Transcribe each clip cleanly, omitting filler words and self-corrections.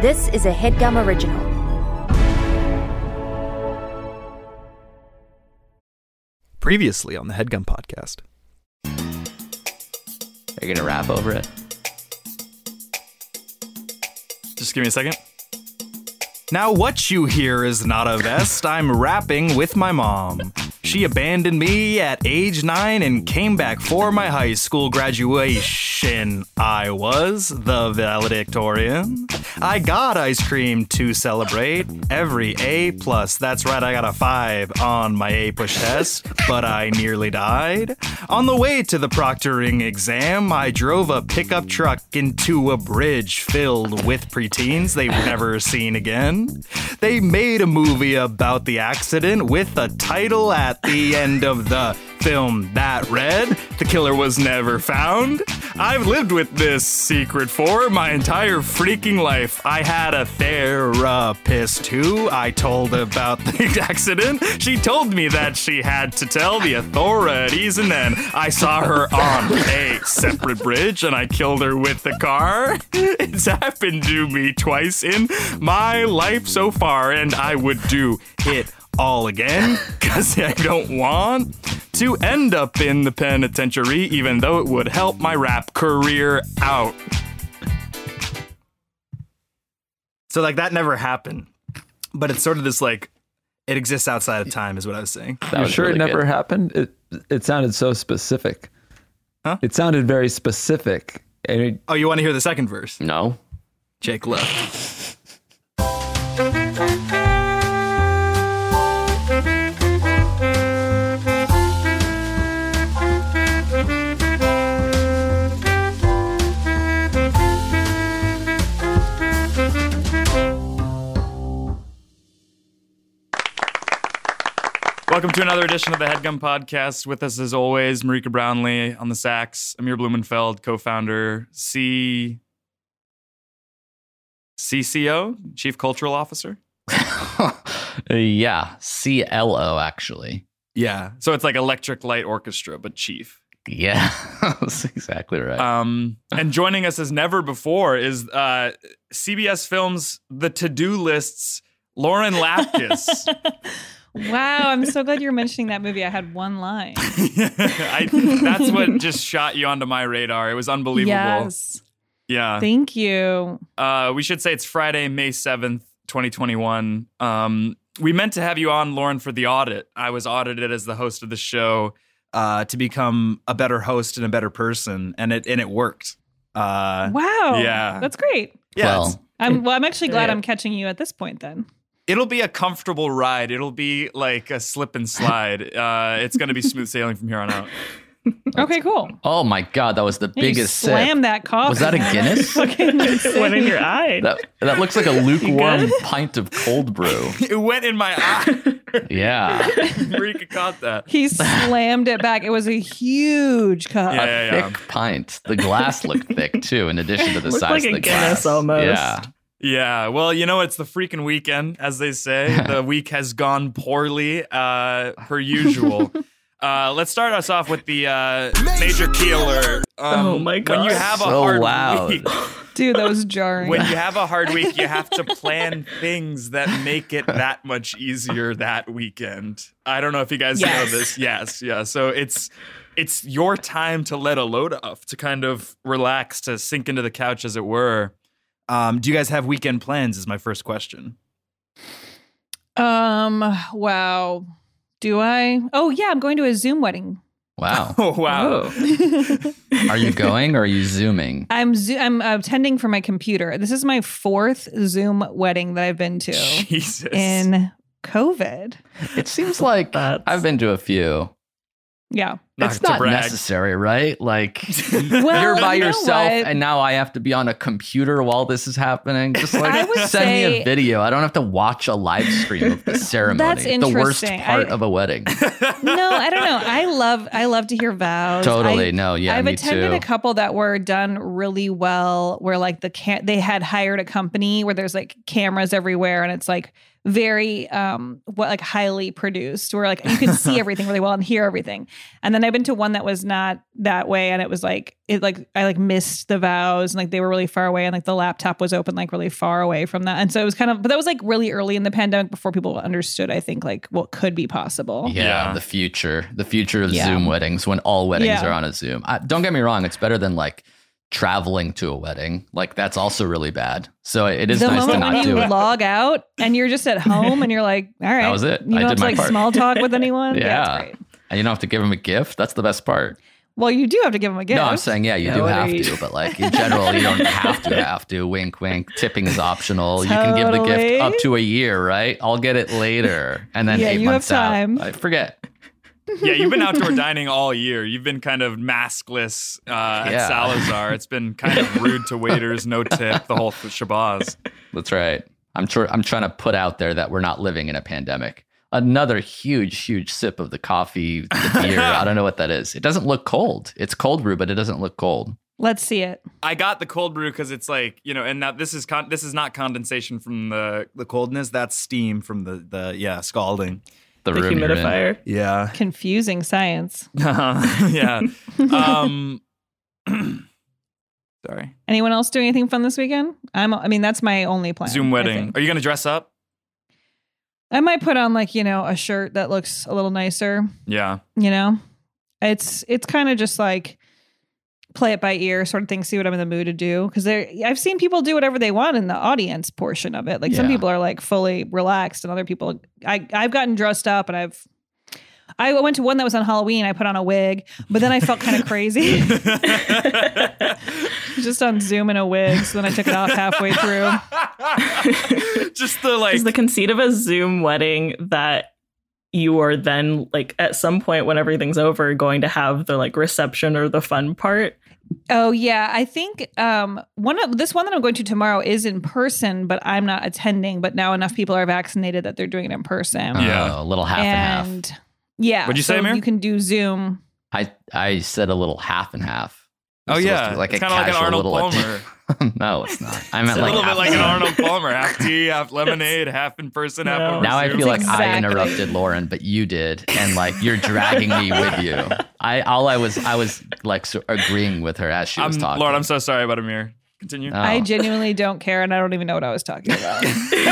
This is a HeadGum original. Previously on the HeadGum podcast. Are you gonna rap over it? Just give me a second. Now what you hear is not a vest. I'm rapping with my mom. She abandoned me at age 9 and came back for my high school graduation. I was the valedictorian. I got ice cream to celebrate. Every A+. That's right, I got a 5 on my A-push test, but I nearly died. On the way to the proctoring exam, I drove a pickup truck into a bridge filled with preteens they've never seen again. They made a movie about the accident with a title at the end of the film that read, "The killer was never found." I've lived with this secret for my entire freaking life. I had a therapist who I told about the accident. She told me that she had to tell the authorities, and then I saw her on a separate bridge and I killed her with the car. It's happened to me twice in my life so far, and I would do it all again because I don't want to end up in the penitentiary, even though it would help my rap career out. So, like, that never happened. But it's sort of this, like, it exists outside of time, is what I was saying. You're sure really it never happened? It sounded so specific. Huh? It sounded very specific. Oh, you want to hear the second verse? No. Jake left. Welcome to another edition of the HeadGum podcast. With us, as always, Marika Brownlee on the sax, Amir Blumenfeld, co-founder, CCO, Chief Cultural Officer. Yeah, CLO, actually. Yeah, so it's like Electric Light Orchestra, but chief. Yeah, that's exactly right. And joining us as never before is CBS Films' The To-Do List's Lauren Lapkus. Wow, I'm so glad you're mentioning that movie. I had one line. That's what just shot you onto my radar. It was unbelievable. Yes. Yeah. Thank you. We should say it's Friday, May 7th, 2021. We meant to have you on, Lauren, for the audit. I was audited as the host of the show to become a better host and a better person, and it worked. Wow. Yeah. That's great. Yeah. I'm actually glad I'm catching you at this point then. It'll be a comfortable ride. It'll be like a slip and slide. It's going to be smooth sailing from here on out. Okay, cool. Oh my God, that was the biggest sip. Slam that coffee. Was that a Guinness? What in your eye? That looks like a lukewarm pint of cold brew. It went in my eye. Yeah. Marika caught that. He slammed it back. It was a huge cup. Yeah. Thick pint. The glass looked thick too, in addition to the size like of a the Guinness glass. almost. Yeah. Yeah, well, you know, it's the freaking weekend, as they say. The week has gone poorly, per usual. Let's start us off with the major key alert. Oh my God. When you have a So hard loud. week, Dude, that was jarring. when you have a hard week, you have to plan things that make it that much easier that weekend. I don't know if you guys know this. Yes, yeah. So it's your time to let a load off, to kind of relax, to sink into the couch, as it were. Do you guys have weekend plans is my first question. Wow. Do I? Oh, yeah, I'm going to a Zoom wedding. Wow. Oh, wow. Are you going or are you Zooming? I'm attending for my computer. This is my 4th Zoom wedding that I've been to Jesus. in COVID. It seems like I've been to a few. Yeah. It's not necessary, right? Like, Well, you're by you know yourself what? and now I have to be on a computer while this is happening. Just I like, would send me say- a video. I don't have to watch a live stream of the ceremony. That's The worst interesting. part of a wedding. No, I don't know. I love to hear vows. Totally. I've Me attended too. a couple that were done really well, where like they had hired a company where there's like cameras everywhere, and it's like very like highly produced, where like you can see everything really well and hear everything. And then I've been to one that was not that way, and it was like I like missed the vows, and like they were really far away, and like the laptop was open like really far away from that. And so it was kind of, but that was like really early in the pandemic before people understood, I think, like what could be possible. Yeah, the future of Zoom weddings, when all weddings are on a Zoom. Don't get me wrong, it's better than like traveling to a wedding. Like that's also really bad. So it is nice to not do it. You log out and you're just at home and you're like, all right, that was it. You don't have to like small talk with anyone. Yeah, that's great. And you don't have to give them a gift. That's the best part. Well, you do have to give them a gift. No, I'm saying, you do have to, but like in general, you don't have to. Wink, wink. Tipping is optional. Totally. You can give the gift up to a year, right? I'll get it later. And then 8 months have time. out, I forget. Yeah, you've been outdoor dining all year. You've been kind of maskless at Salazar. It's been kind of rude to waiters, no tip, the whole shabazz. That's right. I'm trying to put out there that we're not living in a pandemic. Another huge sip of the coffee, the beer. I don't know what that is. It doesn't look cold. It's cold brew, but it doesn't look cold. Let's see it. I got the cold brew because it's like, and now this is not condensation from the coldness. That's steam from the scalding. The humidifier. Yeah. Confusing science. Yeah. Sorry. Anyone else do anything fun this weekend? I mean, that's my only plan. Zoom wedding. Are you going to dress up? I might put on like, a shirt that looks a little nicer. Yeah. It's kind of just like play it by ear sort of thing, see what I'm in the mood to do. Because I've seen people do whatever they want in the audience portion of it. Like some people are like fully relaxed, and other people, I've gotten dressed up, and I went to one that was on Halloween. I put on a wig, but then I felt kind of crazy. Just on Zoom in a wig. So then I took it off halfway through. Just the like. Is the conceit of a Zoom wedding that you are then like at some point when everything's over going to have the like reception or the fun part? Oh yeah, I think one that I'm going to tomorrow is in person, but I'm not attending. But now enough people are vaccinated that they're doing it in person. A little half and half. Yeah. What'd you say, Amir? You can do Zoom. I said a little half and half. Oh yeah, like it's kind of like an Arnold Palmer. No, it's not. I meant it's like a little bit like an Arnold Palmer. Half tea, half lemonade, half in person, half over Now Zoom. I feel like I interrupted Lauren, but you did, and like you're dragging me with you. I was like agreeing with her as she was talking. Lauren, I'm so sorry about Amir. Continue. Oh. I genuinely don't care, and I don't even know what I was talking about.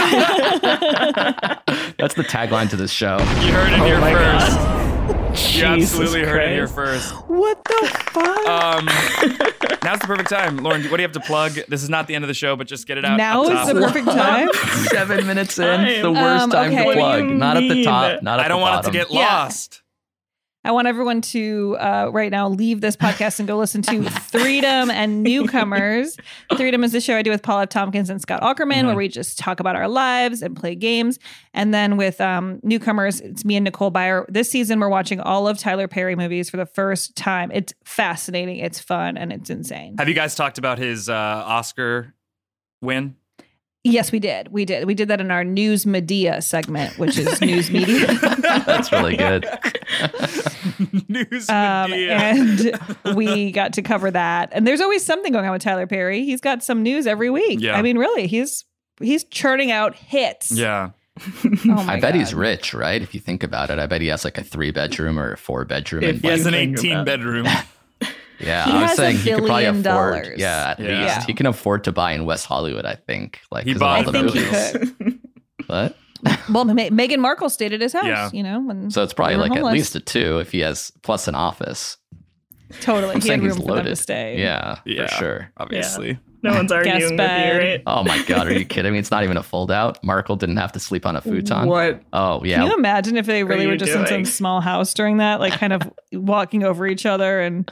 That's the tagline to this show. You heard it here first. God. You absolutely heard it here first. What the fuck? Now's the perfect time. Lauren, what do you have to plug? This is not the end of the show, but just get it out. Now up is top. the perfect time. 7 minutes in, the worst time okay. to plug. Not at the top, not at the bottom. I don't want it to get lost. I want everyone to right now leave this podcast and go listen to Freedom and Newcomers. Freedom is the show I do with Paul F. Tompkins and Scott Aukerman, where we just talk about our lives and play games. And then with Newcomers, it's me and Nicole Byer. This season, we're watching all of Tyler Perry movies for the first time. It's fascinating, it's fun, and it's insane. Have you guys talked about his Oscar win? Yes, we did. We did that in our News Media segment, which is news media. That's really good. News Media. And we got to cover that. And there's always something going on with Tyler Perry. He's got some news every week. Yeah. I mean, really, he's churning out hits. Yeah. Oh my I bet God. he's rich, right? If you think about it, I bet he has like a 3-bedroom or a 4-bedroom. If He has an Think about 18-bedroom. Yeah, He I was has saying $1 he could probably billion. afford. Yeah, at Yeah. least he can afford to buy in West Hollywood. I think, like He 'cause of bought all I the think he movies. could. What? Well, Meghan Markle stayed at his house, Yeah. when So it's probably they were like homeless. at least a 2 if he has plus an office. Totally. I'm He had saying room he's for them to loaded. stay. Yeah, Yeah. for sure. Obviously. No one's arguing with you, bed. right? Oh my God, are you kidding me? It's not even a fold out. Markle didn't have to sleep on a futon. What? Oh yeah. Can you imagine if they really you were just in some doing? small house during that, like kind of walking over each other and,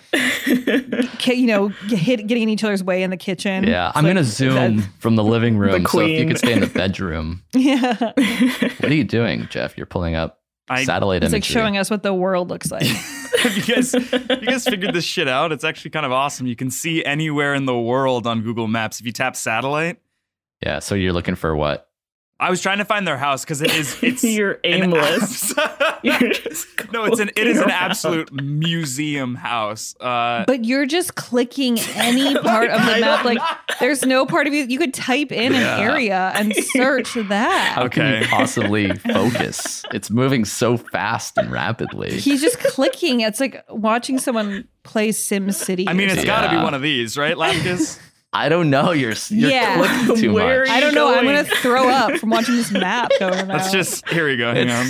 getting in each other's way in the kitchen? Yeah, I'm It's gonna like, zoom from the living room. So if you queen. could stay in the bedroom. Yeah. What are you doing, Jeff? You're pulling up satellite It's imagery. like showing us what the world looks like. Have you guys figured this shit out? It's actually kind of awesome. You can see anywhere in the world on Google Maps if you tap satellite. Yeah, so you're looking for what? I was trying to find their house because it's You're aimless. You're just No, it is an absolute museum house. But you're just clicking any part of the map. Like, there's no part of you. You could type in an area and search that. How can Okay. you possibly focus? It's moving so fast and rapidly. He's just clicking. It's like watching someone play SimCity. I mean, it's got to be Yeah. one of these, right, Lapkus? I don't know. You're Yeah. clicking too Where much. are I don't know. I'm going? going to throw up from watching this map go around. Let's just here we go. Hang on.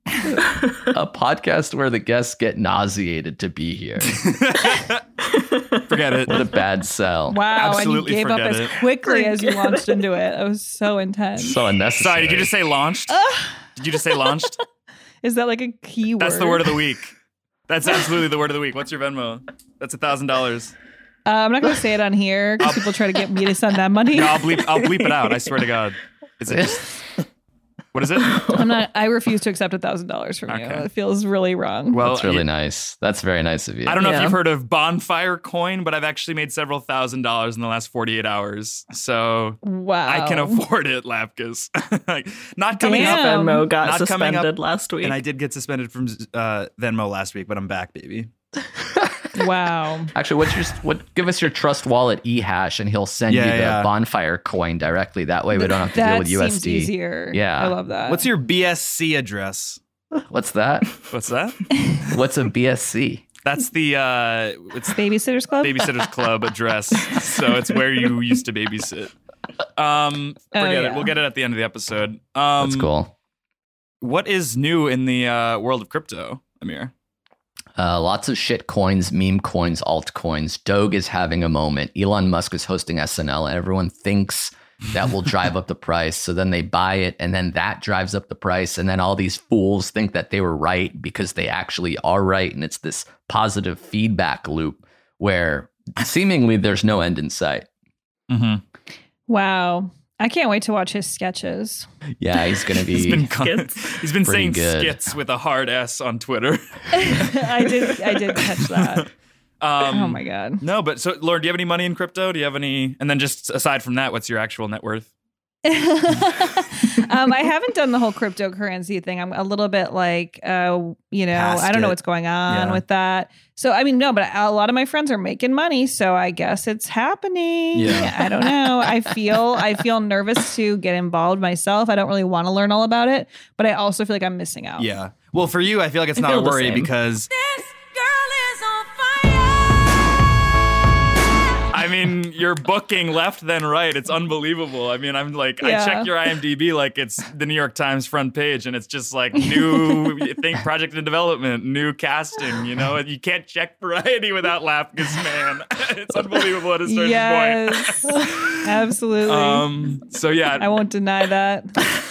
A podcast where the guests get nauseated to be here. Forget it. What a bad sell. Wow, Absolutely and you gave up forget as it. quickly as you launched into it. It was so intense. So unnecessary. Sorry, did you just say launched? Did you just say launched? Is that like a keyword? That's the word of the week. That's absolutely the word of the week. What's your Venmo? That's $1,000. I'm not going to say it on here because people try to get me to send them money. No, I'll bleep it out. I swear to God. Is it just, what is it? I'm not. I refuse to accept $1,000 from you. Okay. It feels really wrong. Well, That's really nice. That's very nice of you. I don't know if Yeah. you've heard of Bonfire Coin, but I've actually made several $1,000s in the last 48 hours. So Wow. I can afford it, Lapkus. Like, not coming Damn. up. Venmo got Not coming up, suspended last week. And I did get suspended from Venmo last week, but I'm back, baby. Wow. Actually, give us your trust wallet eHash and he'll send you the Yeah. bonfire coin directly. That way we don't have to deal That with seems USD. easier. Yeah. I love that. What's your BSC address? What's that? What's that? What's a BSC? That's the it's Babysitters Club? Babysitters Club address. So it's where you used to babysit. Forget yeah. it. We'll get it at the end of the episode. That's cool. What is new in the world of crypto, Amir? Lots of shit coins, meme coins, altcoins. Doge is having a moment. Elon Musk is hosting SNL, and everyone thinks that will drive up the price. So then they buy it, and then that drives up the price. And then all these fools think that they were right because they actually are right. And it's this positive feedback loop where seemingly there's no end in sight. Mm-hmm. Wow. I can't wait to watch his sketches. Yeah, he's going to be. He's been Pretty saying good. skits with a hard S on Twitter. I did catch that. Oh my God. No, but so Lauren, do you have any money in crypto? Do you have any? And then just aside from that, what's your actual net worth? I haven't done the whole cryptocurrency thing. I'm a little bit like, I don't know what's going on with that. So, I mean, no, but a lot of my friends are making money. So I guess it's happening. Yeah. I don't know. I feel nervous to get involved myself. I don't really want to learn all about it, but I also feel like I'm missing out. Yeah. Well, for you, I feel like it's I not feel a the worry same. because This girl is on fire. I mean, you're booking left then right. It's unbelievable. I mean, I'm like, Yeah. I check your IMDb like it's the New York Times front page, and it's just like new project in development, new casting. You know, you can't check variety without Lapkus, man. It's unbelievable at a certain Yes. Absolutely. point. So yeah, I won't deny that.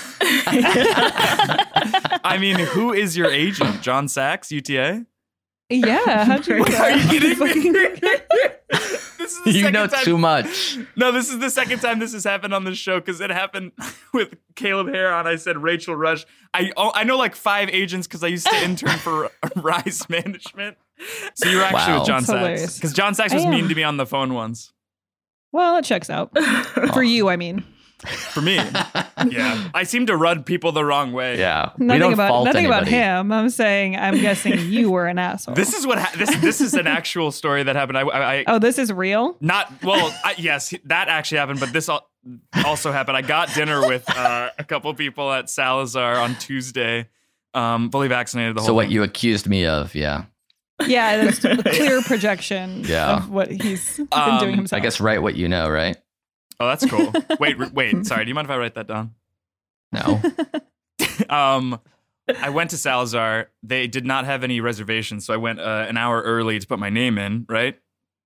I mean, who is your agent? John Sachs, UTA? Yeah. How'd you know Are you that? kidding me? This is the You second know time- too much. No, this is the second time this has happened on this show because it happened with Caleb Heron. I said Rachel Rush. I know like 5 agents because I used to intern for Rise Management. So you're actually Wow. with John That's Sachs hilarious. because John Sachs was I am. mean to me on the phone once. Well, it checks out. For you, I mean. For me, yeah, I seem to rub people the wrong way. Yeah. we Nothing don't about fault nothing about anybody. him. I'm saying I'm guessing you were an asshole. This is what this is an actual story that happened. I Oh, this is real? Not well. Yes, that actually happened, but this also happened. I got dinner with a couple people at Salazar on Tuesday, fully vaccinated. The whole So what thing. you accused me of, yeah. Yeah, there's a clear projection Yeah. of what he's been doing himself. I guess write what you know, right? Oh, that's cool. Wait. Sorry. Do you mind if I write that down? No. I went to Salazar. They did not have any reservations, so I went an hour early to put my name in. Right.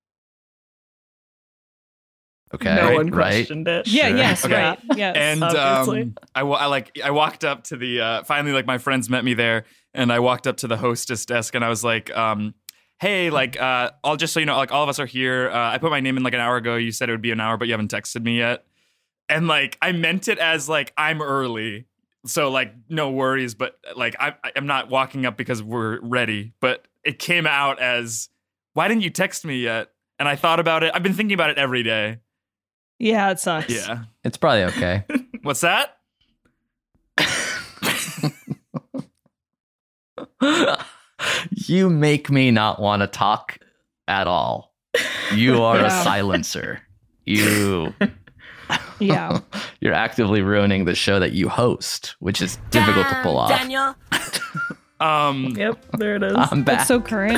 Okay. no one right. questioned it. Yeah, Sure. yes, Okay. right. Yes. And Obviously. I walked up to the finally like my friends met me there, and I walked up to the hostess desk, and I was like, hey, like I'll just so you know, like all of us are here. I put my name in like an hour ago. You said it would be an hour, but you haven't texted me yet. And like I meant it as like I'm early, so like no worries. But like I'm not walking up because we're ready. But it came out as, why didn't you text me yet? And I thought about it. I've been thinking about it every day. yeah, it sucks. Yeah. It's probably okay. What's that? You make me not want to talk at all. You are a silencer. You're actively ruining the show that you host, which is difficult to pull off. Daniel. Yep, there it is. I'm back. That's so current.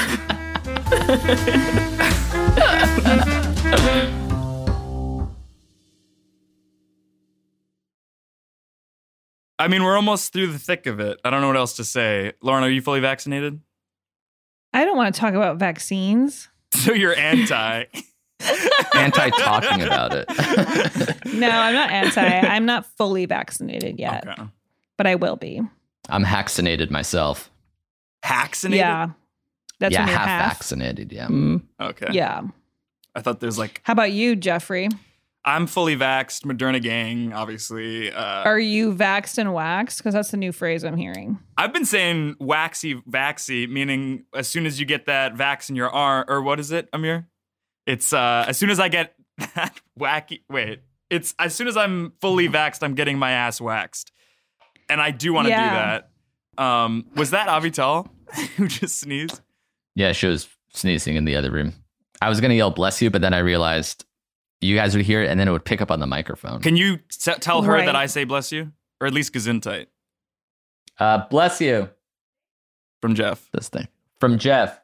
I mean, we're almost through the thick of it. I don't know what else to say. Lauren, are you fully vaccinated? I don't want to talk about vaccines. So you're anti. Anti-talking about it. No, I'm not anti. I'm not fully vaccinated yet, Okay. but I will be. I'm vaccinated myself. Haxinated? Yeah. That's yeah, when you're half half. vaccinated. Yeah. Okay. Yeah. I thought there's like, How about you, Jeffrey? I'm fully vaxxed, Moderna gang, obviously. Are you vaxxed and waxed? Because that's the new phrase I'm hearing. I've been saying waxy, vaxy, meaning as soon as you get that vax in your arm, or what is it, Amir? It's as soon as I get that it's as soon as I'm fully vaxxed, I'm getting my ass waxed. And I do want to do that. Was that Avital who just sneezed? Yeah, she was sneezing in the other room. I was going to yell bless you, but then I realized you guys would hear it and then it would pick up on the microphone. Can you tell her Right. that I say bless you? Or at least Gesundheit Bless you. from Jeff. This thing. From Jeff.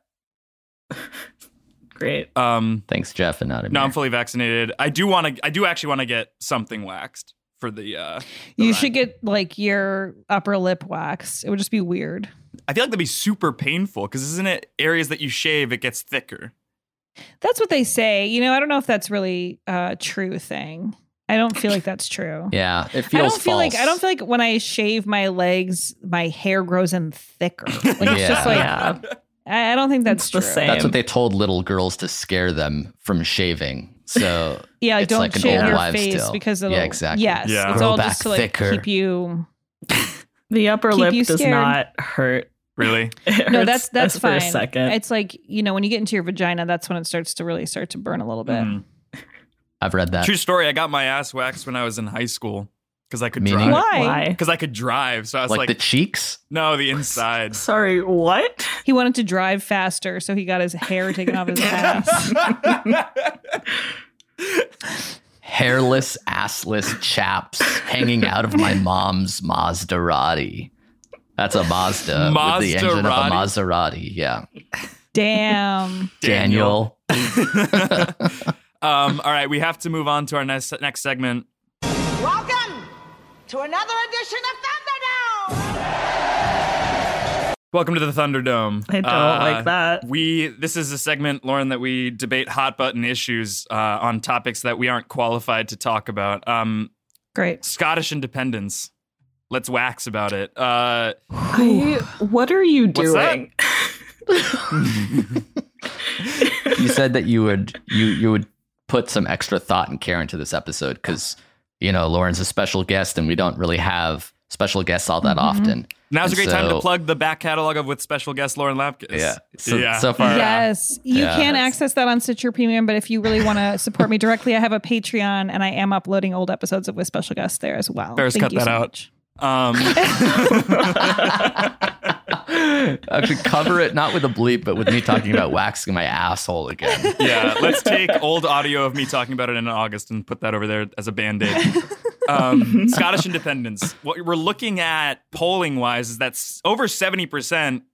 Great. Thanks, Jeff, and not Amir. No, I'm fully vaccinated. I do actually want to get something waxed for the You ride. should get like your upper lip waxed. It would just be weird. I feel like that'd be super painful because isn't it areas that you shave, it gets thicker. That's what they say. You know, I don't know if that's really a true thing. I don't feel like that's true. Yeah, it I feels don't feel false. like when I shave my legs, my hair grows in thicker. Like it's just like Yeah. I don't think that's It's the true. same. That's what they told little girls to scare them from shaving. So Yeah, like it's don't like an shave old your wives' face tale. because it'll. Yeah, exactly. Yes, Yeah. it's Grow all back just to like thicker. keep you. The upper Keep lip you does scared. not hurt. Really? It No, hurts that's for fine. a second. It's like when you get into your vagina, that's when it starts to burn a little bit. Mm. I've read that. True story. I got my ass waxed when I was in high school because I could Meaning? drive. Why? Because I could drive. So I was like like, the cheeks? no, the inside. Sorry, what? He wanted to drive faster, so he got his hair taken off his ass. Hairless, assless chaps hanging out of my mom's Maserati. That's a Mazda with the engine of a Maserati. Yeah. Damn. Daniel. All right, we have to move on to our next segment. Welcome to another edition of Thunderdome! Welcome to the Thunderdome. I don't like that. This is a segment, Lauren, that we debate hot button issues on topics that we aren't qualified to talk about. Great. Scottish independence. Let's wax about it. What are you What's that? doing? You said that you would put some extra thought and care into this episode because, Lauren's a special guest and we don't really have special guests all that often. Now's a And great time to so- plug the back catalog of with special guest Lauren Lapkus. Yeah. So, Yeah. so far, Yes, you Yeah. can access that on Stitcher Premium, but if you really want to support me directly, I have a Patreon and I am uploading old episodes of with special guests there as well. Bears, Thank cut you that so out. much. actually cover it not with a bleep, but with me talking about waxing my asshole again. Yeah, let's take old audio of me talking about it in August and put that over there as a Band-Aid. Scottish independence. What we're looking at polling-wise is that's over 70%.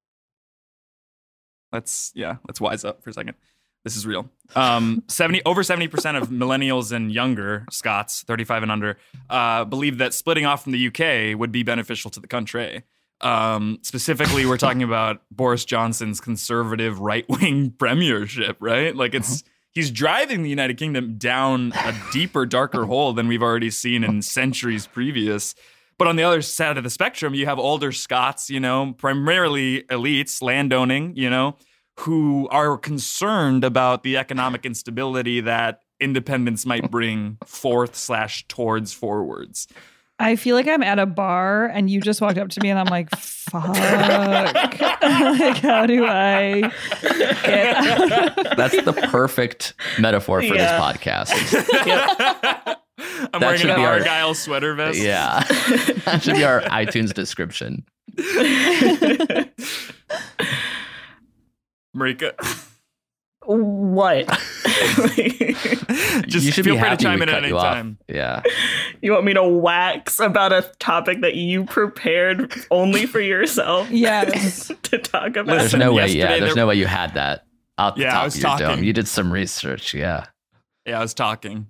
Let's wise up for a second. This is real. Over 70% of millennials and younger Scots, 35 and under, believe that splitting off from the UK would be beneficial to the country. Specifically, we're talking about Boris Johnson's conservative right-wing premiership, right? Like he's driving the United Kingdom down a deeper, darker hole than we've already seen in centuries previous. But on the other side of the spectrum, you have older Scots, primarily elites, landowning, who are concerned about the economic instability that independence might bring towards forwards. I feel like I'm at a bar and you just walked up to me and I'm like, fuck. Like, how do I get That's the perfect metaphor for this podcast. I'm That wearing should an be our- Argyle sweater vest. Yeah. That should be our iTunes description. Marika. What? Just You should feel be free to happy chime we in at cut any you off. time. Yeah. You want me to wax about a topic that you prepared only for yourself Yes. to talk about? There's Listen, no way. yesterday Yeah, there's there- no way you had that out the Yeah, I top was of your dome. talking. You did some research. Yeah. Yeah, I was talking.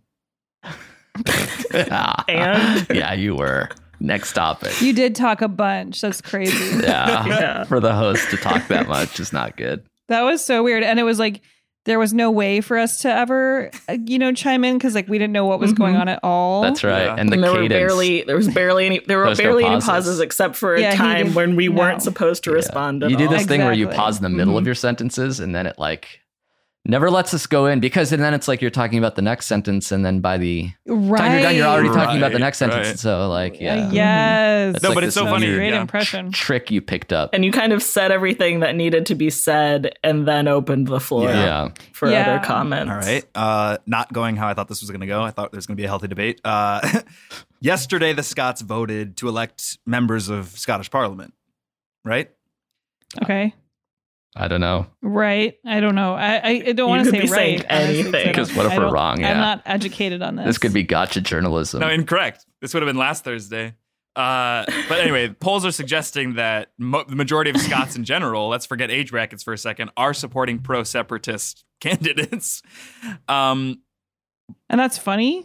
And? Yeah, you were. Next topic. You did talk a bunch. That's crazy. Yeah. Yeah. For the host to talk that much is not good. That was so weird. And it was like, there was no way for us to ever, chime in because like we didn't know what was going on at all. That's right. Yeah. And the And there cadence. was barely any There's no any pauses. pauses except for a Yeah, he time did- when we no. weren't supposed to respond at You do all. this thing where you Exactly. pause in the middle of your sentences and then it like never lets us go in because then it's like you're talking about the next sentence and then by the Right. time you're done, you're already talking about the Right, next sentence. right. So like, yeah. Yes. It's No, like but this it's so That was funny. a great Yeah. impression. trick you picked up. And you kind of said everything that needed to be said and then opened the floor Yeah. for Yeah. other comments. All right. Not going how I thought this was going to go. I thought there was going to be a healthy debate. Yesterday, the Scots voted to elect members of Scottish Parliament, right? Okay. I don't know. Right. I don't know. I don't want to could say be saying right. honestly, anything. 'cause I don't- 'Cause what if I we're don't- wrong? I'm Yeah. not educated on this. This could be gotcha journalism. No, incorrect. This would have been last Thursday. But anyway, polls are suggesting that the majority of Scots in general, let's forget age brackets for a second, are supporting pro-separatist candidates. And that's funny.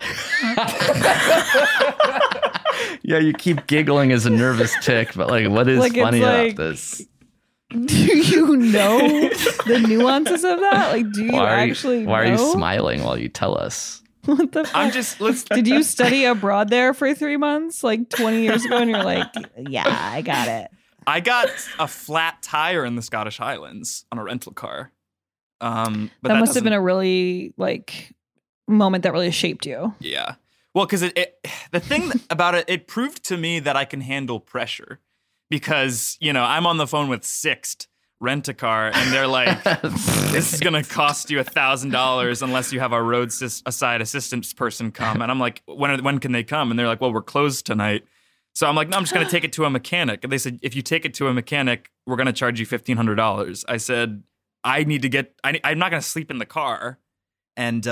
Yeah, you keep giggling as a nervous tick, but like, what is Like, it's funny like- about this? Do you know the nuances of that? Like, do you actually why are you know? smiling while you tell us? What the fuck? I'm just, let's, Did you study abroad there for 3 months, like 20 years ago? And you're like, yeah, I got it. I got a flat tire in the Scottish Highlands on a rental car. But That must have been a really like moment that really shaped you. Yeah. Well, because the thing about it, it proved to me that I can handle pressure because, I'm on the phone with Sixt Rent-A-Car and they're like, this is going to cost you $1,000 unless you have our roadside assistance person come. And I'm like, when can they come? And they're like, well, we're closed tonight. So I'm like, no, I'm just going to take it to a mechanic. And they said, if you take it to a mechanic, we're going to charge you $1,500. I said, I'm not going to sleep in the car. And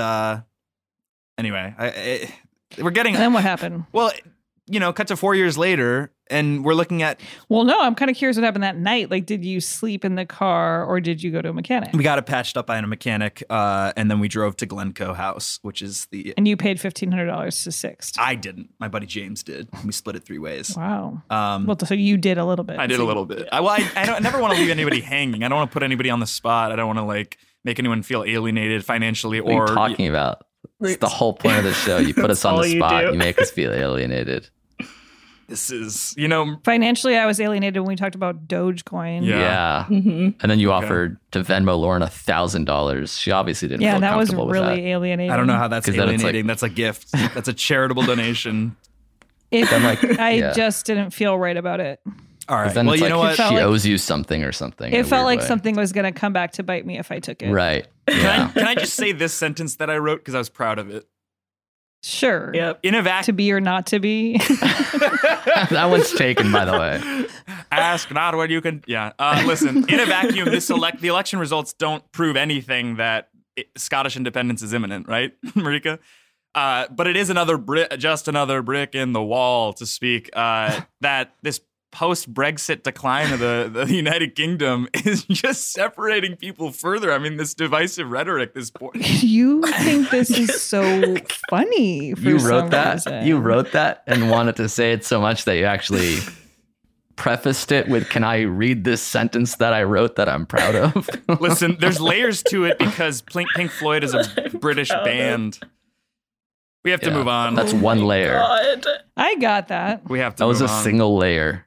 anyway, we're getting, And then what happened? well, cut to 4 years later, and we're looking at, Well, no, I'm kind of curious what happened that night. Like, did you sleep in the car or did you go to a mechanic? we got it patched up by a mechanic, and then we drove to Glencoe House, which is And you paid $1,500 to Sixt. I didn't. My buddy James did. We split it 3 ways. Wow. Um, Well, so you did a little bit. I did a little bit. I never want to leave anybody hanging. I don't want to put anybody on the spot. I don't want to like make anyone feel alienated financially What or are you talking about? It's the whole point of the show. You put us on all the you spot. do. You make us feel alienated. This is, Financially, I was alienated when we talked about Dogecoin. Yeah. And then you offered to Venmo Lauren $1,000. She obviously didn't Yeah, feel and that was comfortable with really that. alienating. I don't know how that's 'Cause then it's alienating. That's a gift. That's a charitable donation. If I yeah. just didn't feel right about it. All right. Then Well, it's you like know what? felt she like- owes you something or something. in It a felt weird like way. something was going to come back to bite me if I took it. Right. Yeah. Can I just say this sentence that I wrote because I was proud of it? Sure. Yep. In a vacuum, To be or not to be. That one's taken, by the way. ask not what you can. Yeah. Listen, in a vacuum, the election results don't prove anything that Scottish independence is imminent, right, Marika? But it is just another brick in the wall, to speak. That this post-Brexit decline of the United Kingdom is just separating people further. I mean, this divisive rhetoric, You think this is so funny for You some wrote that. reason. You wrote that and wanted to say it so much that you actually prefaced it with, "Can I read this sentence that I wrote that I'm proud of?" Listen, there's layers to it because Pink Floyd is a British band. We have to Yeah, move on. That's one layer. God. I got that. We have to That was move a on. single layer.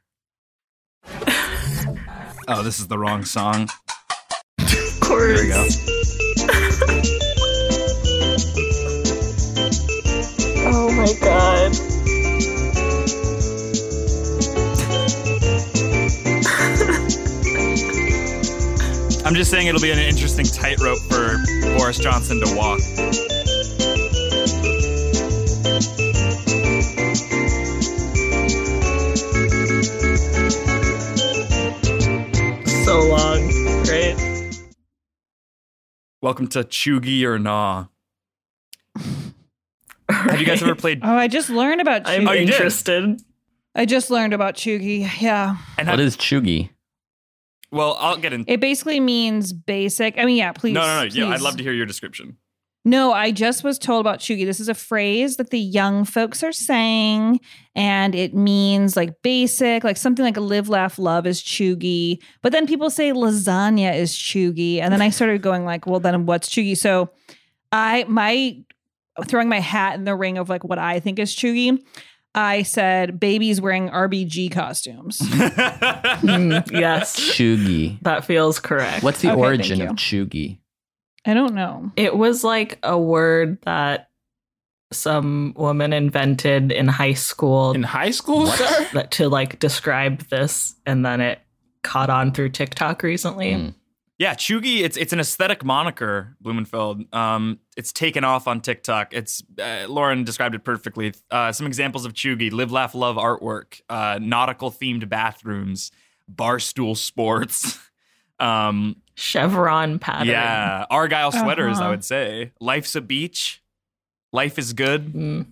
Oh, this is the wrong song. Of course. There we go. Oh my god. I'm just saying it'll be an interesting tightrope for Boris Johnson to walk. Welcome to Chugi or Nah. Have you guys ever played? Oh, I just learned about I'm Chugi. you did? interested. I just learned about Chugi. Yeah. And What is Chugi? well, I'll get in. It basically means basic. I mean, yeah, please. No. Yeah, please. I'd love to hear your description. No, I just was told about Chugi. This is a phrase that the young folks are saying, and it means like basic, like something like live, laugh, love is Chugi. But then people say lasagna is Chugi. And then I started going like, well, then what's Chugi? So throwing my hat in the ring of like what I think is Chugi, I said babies wearing RBG costumes. Yes, Chugi. that feels correct. What's the Okay, origin thank of Chugi? I don't know. It was like a word that some woman invented in high school In high school, sir? that to like describe this, and then it caught on through TikTok recently. Mm. Yeah, Chugi. It's an aesthetic moniker, Blumenfeld. It's taken off on TikTok. It's Lauren described it perfectly. Some examples of Chugi: live, laugh, love artwork, nautical themed bathrooms, barstool sports. Chevron pattern. Yeah, Argyle sweaters. I Uh-huh. would say life's a beach. Life is good. Mm.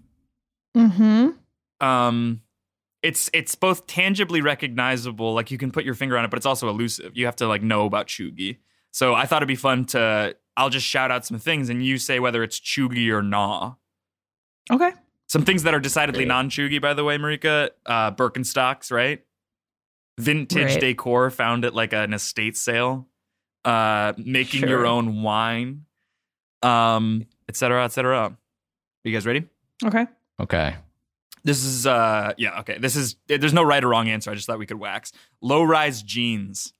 Mm-hmm. It's both tangibly recognizable, like you can put your finger on it, but it's also elusive. You have to like know about Chugi. So I thought it'd be fun I'll just shout out some things and you say whether it's Chugi or nah. Okay. Some things that are decidedly non-Chugi, by the way, Marika. Birkenstocks, right? Vintage Right. decor found at like an estate sale. Making Sure. your own wine. Et cetera, et cetera. Are you guys ready? Okay. Okay. This is okay. There's no right or wrong answer. I just thought we could wax. Low-rise jeans.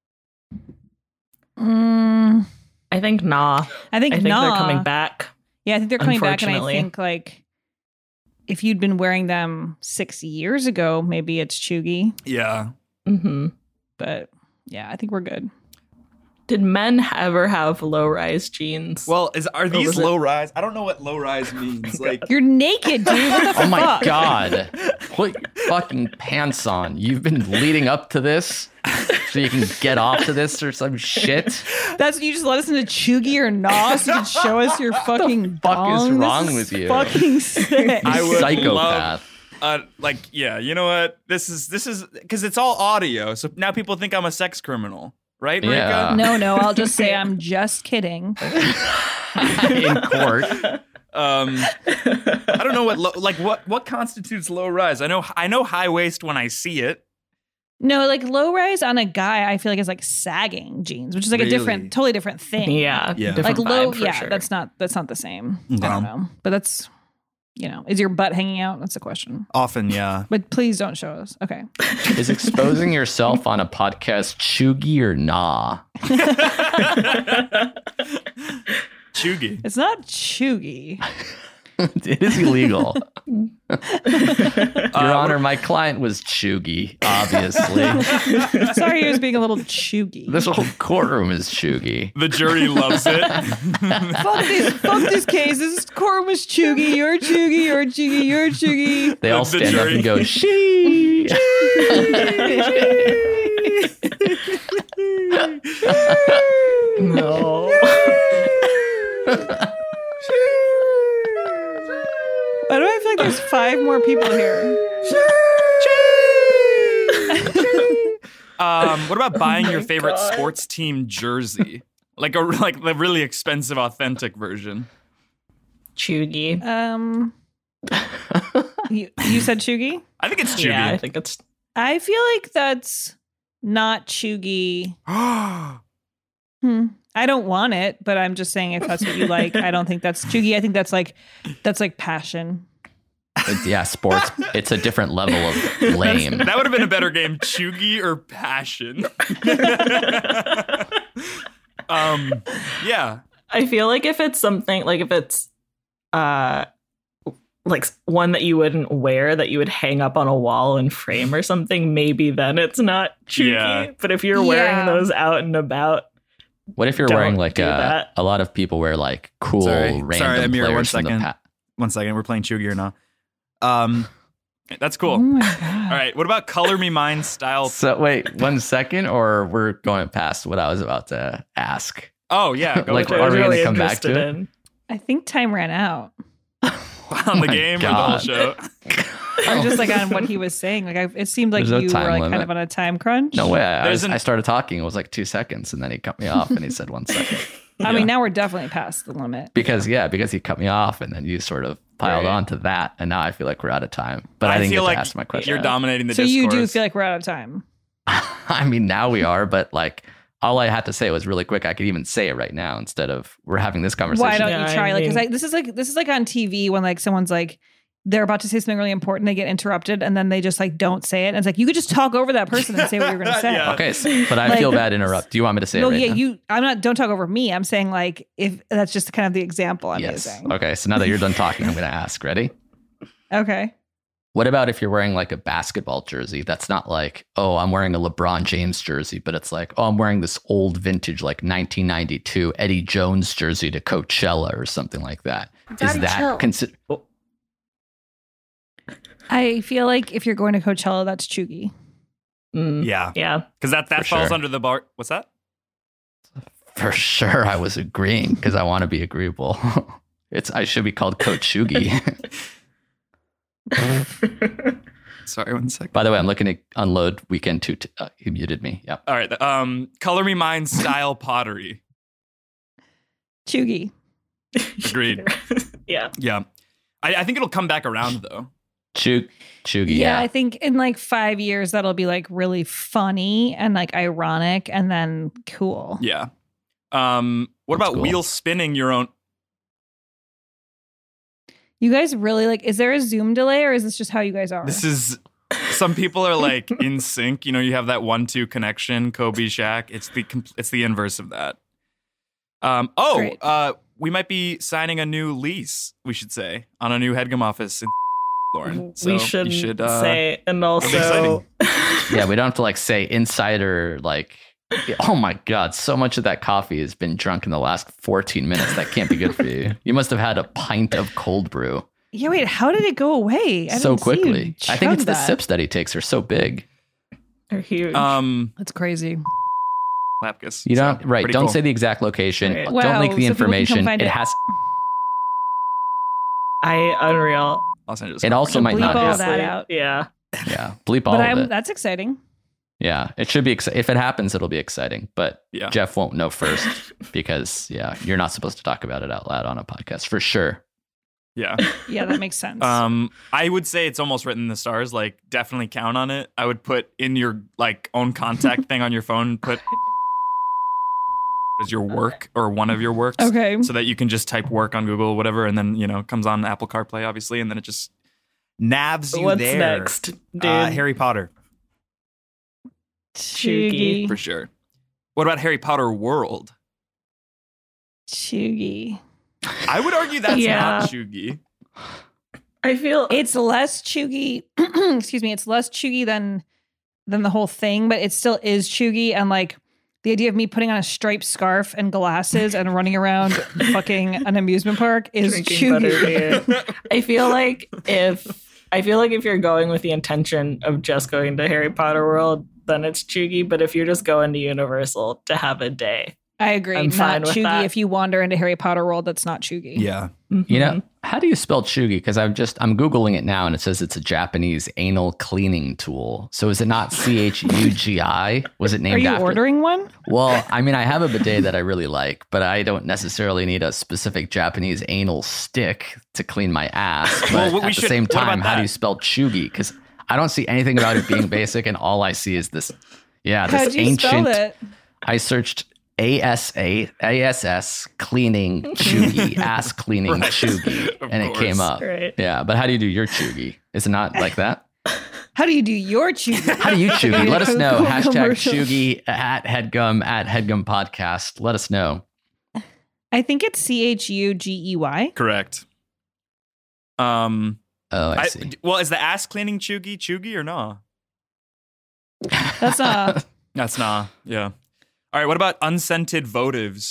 Mm, I think nah. I think I think nah. they're coming back. Yeah, I think they're coming back, and I Unfortunately. think like if you'd been wearing them 6 years ago, maybe it's Chugi. Yeah. Hmm. But yeah, I think we're good. Did men ever have low-rise jeans? Well, are these was it- low-rise? I don't know what low-rise means. Like, You're naked, dude. What the Oh my fuck? God. Put your fucking pants on. You've been leading up to this so you can get off to this or some shit. That's you just let us into Chugi or Nah so you can show us your fucking fuck is bong? This wrong is with you? Fucking sick. I would Psychopath. you know what? This is because it's all audio, so now people think I'm a sex criminal, right? Yeah. Marika? No, I'll just say I'm just kidding. In court. I don't know what constitutes low rise. I know high waist when I see it. No, like low rise on a guy, I feel like is like sagging jeans, which is like Really? a totally different thing. yeah. Yeah. different Like low, vibe for yeah, sure. that's not the same. I Okay. don't know, but that's is your butt hanging out? That's the question. Often, yeah. But please don't show us. Okay. Is exposing yourself on a podcast Chugi or nah? Chugi. It's not Chugi. It is illegal. Your Honor, my client was Chugi, obviously. Sorry, he was being a little Chugi. This whole courtroom is Chugi. The jury loves it. Fuck this case. This court was Chugi. You're Chugi. You're Chugi. You're Chugi. They all The stand up jury. and go, she. No. Why do I feel like there's 5 more people here? What about buying your favorite sports team jersey? Like the really expensive, authentic version. Chugi. You said Chugi? I think it's Chugi. Yeah, I think it's I feel like that's not Chugi. I don't want it, but I'm just saying if that's what you like, I don't think that's Chugi. I think that's like passion. Yeah, sports. It's a different level of lame. That would have been a better game, Chugi or Passion. Yeah. I feel like if it's something like if it's like one that you wouldn't wear that you would hang up on a wall and frame or something, maybe then it's not Chugi. Yeah. But if you're Yeah. wearing those out and about, What if you're Don't wearing like do that. a lot of people wear like cool random Amir, players from the 1 second. We're playing Chugi or not. That's cool. Oh my god! All right. What about Color Me Mine style? So wait 1 second, or we're going past what I was about to ask. Oh yeah, go Like, for I it. are was we gonna really come back to interested it? in. I think time ran out. on the my game or the whole God. show. Or just like on what he was saying. Like it seemed like There's no you were time like kind limit. of on a time crunch. No way. There's I started talking. It was like 2 seconds, and then he cut me off, and he said 1 second. I mean, now we're definitely past the limit. Because he cut me off, and then you sort of piled on to that, and now I feel like we're out of time. But I didn't feel get like to ask my question. you're dominating the So discourse. you do feel like we're out of time. I mean, now we are, but like all I had to say was really quick. I could even say it right now instead of we're having this conversation. Why don't Yeah, you try? I Like, because mean- this is like on TV when like someone's like they're about to say something really important, they get interrupted, and then they just like don't say it. And it's like you could just talk over that person and say what you're going to say. Yeah. Okay, but I Like- feel bad to interrupt. Do you want me to say No, it right yeah, now? you. I'm not. Don't talk over me. I'm saying like if that's just kind of the example I'm Yes. using. Okay, so now that you're done talking, I'm going to ask. Ready? Okay. What about if you're wearing like a basketball jersey? That's not like, oh, I'm wearing a LeBron James jersey, but it's like, oh, I'm wearing this old vintage like 1992 Eddie Jones jersey to Coachella or something like that. Is that considered? I feel like if you're going to Coachella, that's chuggy. Yeah, Yeah. because that For falls sure. under the bar. What's that? For sure, I was agreeing because I want to be agreeable. I should be called Coach Shugi. Sorry, 1 second. By the way, I'm looking to unload Weekend 2. He muted me. Yeah. All right. Color Me Mine style pottery. Chuggy. Agreed. Yeah. Yeah. I think it'll come back around though. Shugi. Yeah, Yeah. I think in like 5 years that'll be like really funny and like ironic and then cool. Yeah. What That's about cool. wheel spinning your own? You guys really like, is there a Zoom delay or is this just how you guys are? This is. Some people are like in sync. You know, you have that 1-2 connection. Kobe, Shaq. It's the inverse of that. Great. We might be signing a new lease. We should say on a new Headgum office in Lauren. So we shouldn't you should say, and it'll be also, Yeah, we don't have to like say insider, like, oh my God, so much of that coffee has been drunk in the last 14 minutes. That can't be good for you. You must have had a pint of cold brew Yeah, wait, how did it go away? so didn't see you quickly. I think it's chug the that. sips that he takes are so big. are huge. That's crazy. Lapkus. You don't, So, right. pretty Don't cool. say the exact location. Right. Don't Wow, leak so the people can come information. find It it. has, Unreal. Los Angeles. it also might Bleep not all have. that out. Yeah. Yeah. Bleep all But of it. that's exciting. Yeah. It should be, if it happens, it'll be exciting. But Yeah. Jeff won't know first because, yeah, you're not supposed to talk about it out loud on a podcast for sure. Yeah. Yeah, that makes sense. I would say it's almost written in the stars. Like, definitely count on it. I would put in your like own contact thing on your phone. Put as your work or one of your works. Okay. So that you can just type work on Google, whatever, and then it comes on Apple CarPlay, obviously, and then it just nabs you What's there. next, dude? Harry Potter Chuggy. for sure. What about Harry Potter World? Chuggy. I would argue that's Yeah. not Shugi. I feel It's less chuggy. Excuse me. It's less chuggy than the whole thing, but it still is chuggy. And like the idea of me putting on a striped scarf and glasses and running around fucking an amusement park is drinking chuggy. butterbeer. I feel like if you're going with the intention of just going to Harry Potter World, then it's chuggy. But if you're just going to Universal to have a day, I agree. I'm Not fine with chuggy. that. If you wander into Harry Potter World, that's not chuggy. Yeah. You know, how do you spell Chugi? Because I'm Googling it now and it says it's a Japanese anal cleaning tool. So is it not CHUGI? Was it named Are you after? ordering one? Well, I mean, I have a bidet that I really like, but I don't necessarily need a specific Japanese anal stick to clean my ass. But Well, we at the should- same what about time, how do that? you spell Chugi? Because I don't see anything about it being basic, and all I see is this. Yeah, this How'd you ancient. spell it? I searched ASS cleaning Chugi, ass cleaning Right. Chugi, Of and it came course. up. Right. Yeah, but how do you do your Chugi? Is it not like that? How do you do your chuggy? How do you Chugi? Let us know. Hashtag Commercial. Chugi at Headgum Podcast. Let us know. I think it's CHUGEY. Correct. Oh, I see. Well, is the ass cleaning Chugi or no? That's not. That's nah. Yeah. All right. What about unscented votives?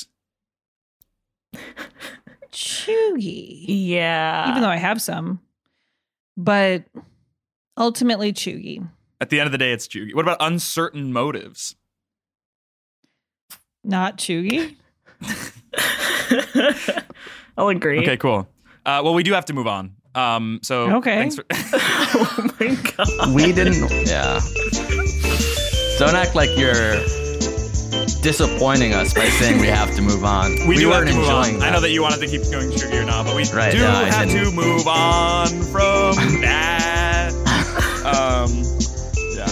Chuggy. Yeah. Even though I have some, but ultimately chuggy. At the end of the day, it's Chugi. What about uncertain motives? Not chuggy. I'll agree. Okay, cool. Well, we do have to move on. So Okay. thanks for Oh my god. We didn't. Yeah. Don't act like you're disappointing us by saying we have to move on. we do have weren't to move on. enjoying I know that you wanted to keep going sugar or not, but we Right, do no, I have to didn't. move on from that. Yeah.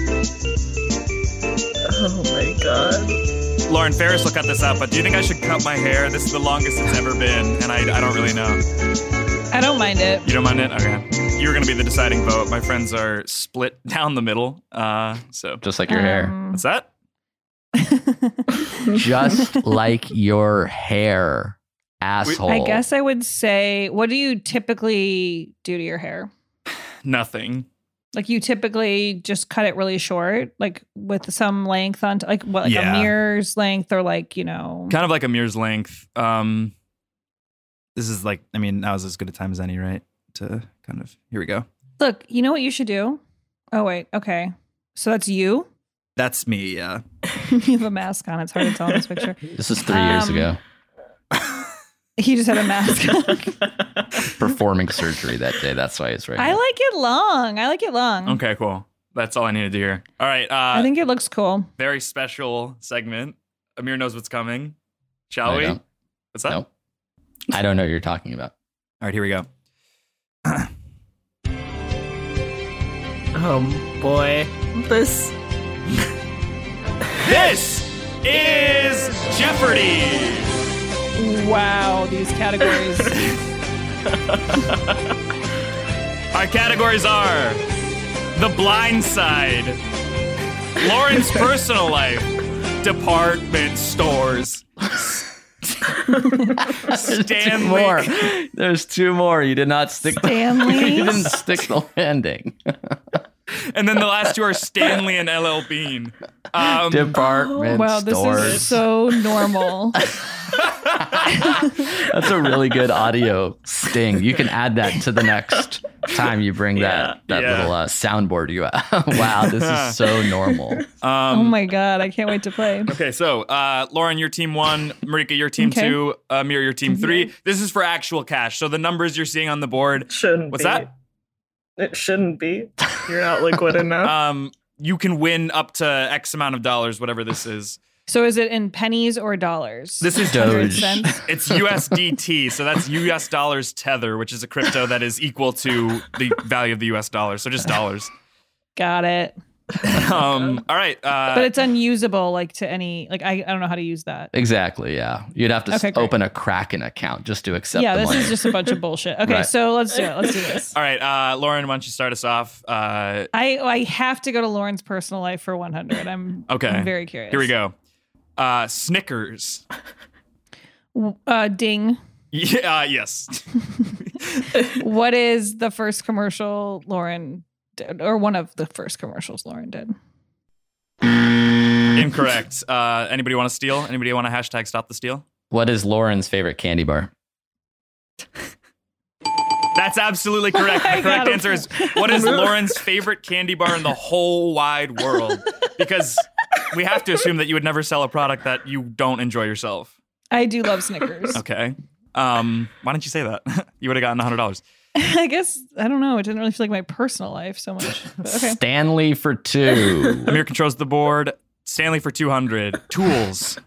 Oh my god. Lauren, Ferris will cut this out, but do you think I should cut my hair? This is the longest it's ever been, and I don't really know. I don't mind it. You don't mind it? Okay. You're going to be the deciding vote. My friends are split down the middle. So Just like your hair. what's that? Just like your hair, asshole. I guess I would say, what do you typically do to your hair? Nothing. Like you typically just cut it really short, like with some length on, like what, like Yeah. a mirror's length, or like, you know. Kind of like a mirror's length. This is like, I mean, now's as good a time as any, right? To kind of, here we go. Look, you know what you should do? Oh wait, okay. So that's you. That's me, yeah. You have a mask on. It's hard to tell in this picture. This is 3 years ago. He just had a mask on. Performing surgery that day. That's why he's right. I like it long. I like it long. Okay, cool. That's all I needed to hear. All right. I think it looks cool. Very special segment. Amir knows what's coming. Shall I we? don't. What's that? Nope. I don't know what you're talking about. All right, here we go. Oh boy. This This is Jeopardy! Wow, these categories. Our categories are The Blind Side, Lauren's personal life, department stores, Stanley. More. There's two more. You did not stick. Stanley? You didn't stick the landing. And then the last two are Stanley and LL Bean. Department Wow, this stores. is so normal. That's a really good audio sting. You can add that to the next time you bring that Yeah. little soundboard you Wow, this is so normal. Oh my God, I can't wait to play. Okay, so Lauren, your team 1, Marika, your team Okay. 2, Amir, your team 3. This is for actual cash. So the numbers you're seeing on the board. shouldn't What's be. that? It shouldn't be. You're not liquid enough. You can win up to X amount of dollars, whatever this is. So is it in pennies or dollars? This is Hundred Doge. cents? It's USDT, so that's US dollars tether, which is a crypto that is equal to the value of the US dollar. So just dollars. Got it. All right. But it's unusable, like to any, like I don't know how to use that. Exactly, yeah. You'd have to Okay, great. open a Kraken account just to accept Yeah, the this money. is just a bunch of bullshit. Okay, Right. so let's do it. Let's do this. all right, Lauren, why don't you start us off? I have to go to Lauren's personal life for 100. Okay. I'm very curious. Here we go. Snickers. Ding. Yeah, yes. What is the first commercial Lauren did, or one of the first commercials Lauren did? Incorrect. Anybody want to steal? Anybody want to hashtag stop the steal? What is Lauren's favorite candy bar? That's absolutely correct. The I correct got it. answer is what is Lauren's favorite candy bar in the whole wide world? Because we have to assume that you would never sell a product that you don't enjoy yourself. I do love Snickers. Okay. Why didn't you say that? You would have gotten $100. I guess, I don't know. It didn't really feel like my personal life so much. But okay. Stanley for 2. Amir controls the board. Stanley for 200. Tools.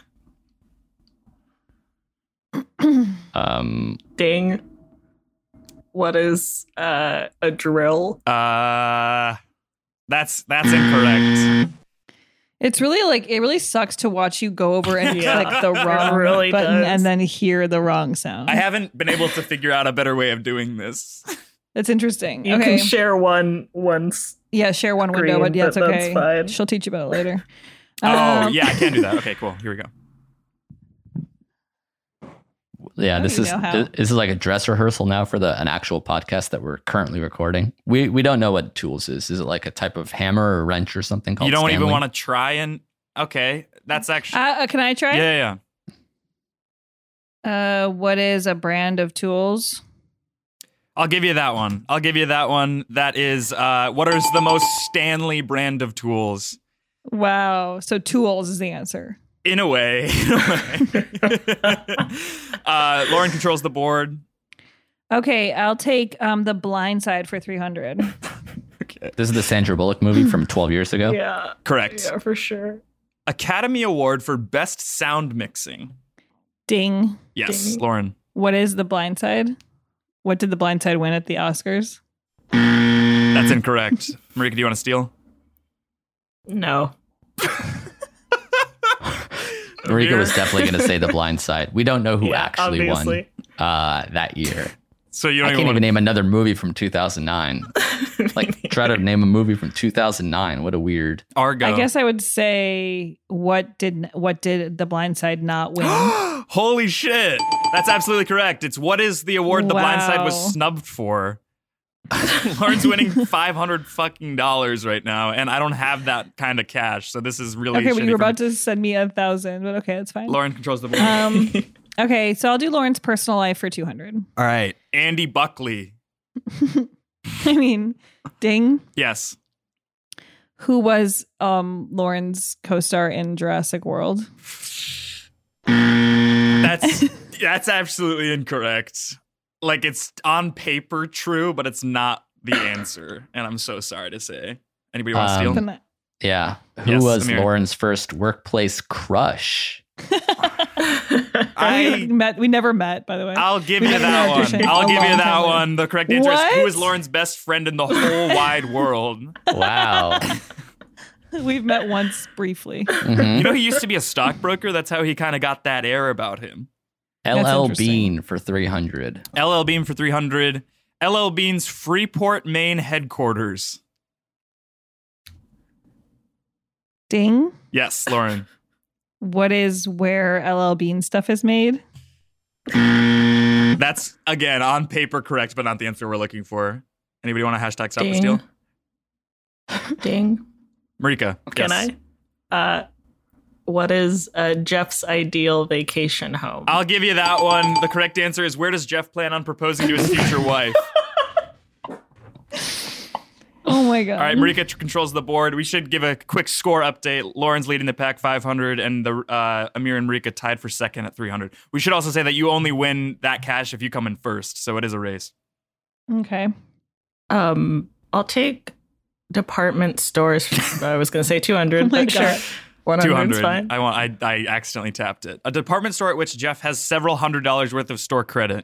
Ding. What is a drill? That's incorrect. It's really like, it really sucks to watch you go over and Yeah, click the it wrong really button does. and then hear the wrong sound. I haven't been able to figure out a better way of doing this. That's interesting. You Okay. can share one once. Yeah, share one window, Green, but yeah, it's but that's okay. fine. She'll teach you about it later. Oh, yeah, I can do that. Okay, cool. Here we go. Yeah, Oh, this you is know how. this is like a dress rehearsal now for an actual podcast that we're currently recording. We don't know what tools is. Is it like a type of hammer or wrench or something called You don't even Stanley? want to try and... Okay, that's actually... Can I try? Yeah. What is a brand of tools? I'll give you that one. That is, what is the most Stanley brand of tools? Wow. So tools is the answer. In a way. Lauren controls the board. Okay, I'll take The Blind Side for 300. This is the Sandra Bullock movie from 12 years ago. Yeah. Correct. Yeah, for sure. Academy Award for Best Sound Mixing. Ding. Yes, Ding. Lauren. What is The Blind Side? What did The Blind Side win at the Oscars? That's incorrect. Marika, do you want to steal? No. Marika was definitely going to say The Blind Side. We don't know who Yeah, actually obviously. won that year. So you don't I can't want even name another movie from 2009. Like, try to name a movie from 2009. What a weird. Argo. I guess I would say what did The Blind Side not win? Holy shit. That's absolutely correct. It's what is the award The Blind Side was Wow. snubbed for. Lauren's winning $500 fucking dollars right now, and I don't have that kind of cash, so this is really Okay, but shitty you were for me. about to send me 1,000, but okay, that's fine. Lauren controls the board. Okay, so I'll do Lauren's personal life for 200. All right. Andy Buckley. I mean, ding. Yes. Who was Lauren's co-star in Jurassic World? That's absolutely incorrect. Like, it's on paper true, but it's not the answer. And I'm so sorry to say. Anybody want to steal? Then I- Yeah. Who Yes, was Amir. Lauren's first workplace crush? we never met, by the way. I'll give We you did an that audition one. a I'll give you long that time ago. one. The correct answer is What? who is Lauren's best friend in the whole wide world. Wow. We've met once briefly. Mhm. You know, he used to be a stockbroker. That's how he kind of got that air about him. LL interesting. Bean for 300. LL Bean for 300. LL Bean's Freeport, Maine headquarters. Ding. Yes, Lauren. What is where LL Bean stuff is made? That's, again, on paper correct, but not the answer we're looking for. Anybody want to hashtag stop the Ding. steal? Ding. Marika. Can yes. I? What is Jeff's ideal vacation home? I'll give you that one. The correct answer is where does Jeff plan on proposing to his future wife? Oh my god. All right, Marika controls the board. We should give a quick score update. Lauren's leading the pack 500, and the Amir and Marika tied for second at 300. We should also say that you only win that cash if you come in first, so it is a race. Okay. I'll take department stores. I was going to say 200, Oh my but sure. God. 100 is 200. fine. I accidentally tapped it. A department store at which Jeff has several $100s worth of store credit.